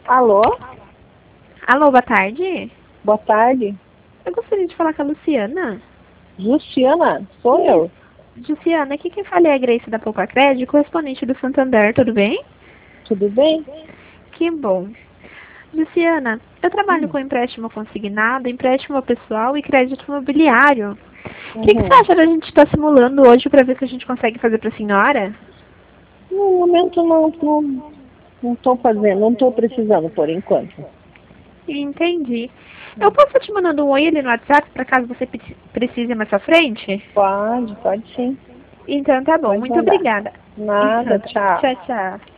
Alô? Alô, boa tarde. Boa tarde. Eu gostaria de falar com a Luciana. Luciana? Sou eu. Luciana, aqui quem fala é a Grace da Poupa Crédito, correspondente do Santander, tudo bem? Tudo bem? Que bom. Luciana, eu trabalho com empréstimo consignado, empréstimo pessoal e crédito imobiliário. O que você acha da gente estar simulando hoje para ver se a gente consegue fazer para a senhora? No momento não estou fazendo, não estou precisando por enquanto. Entendi. Eu posso te mandando um oi ali no WhatsApp para caso você precise mais pra frente? Pode sim. Então tá bom, Pode muito mandar. obrigada. Nada, Então, tchau. tchau, tchau.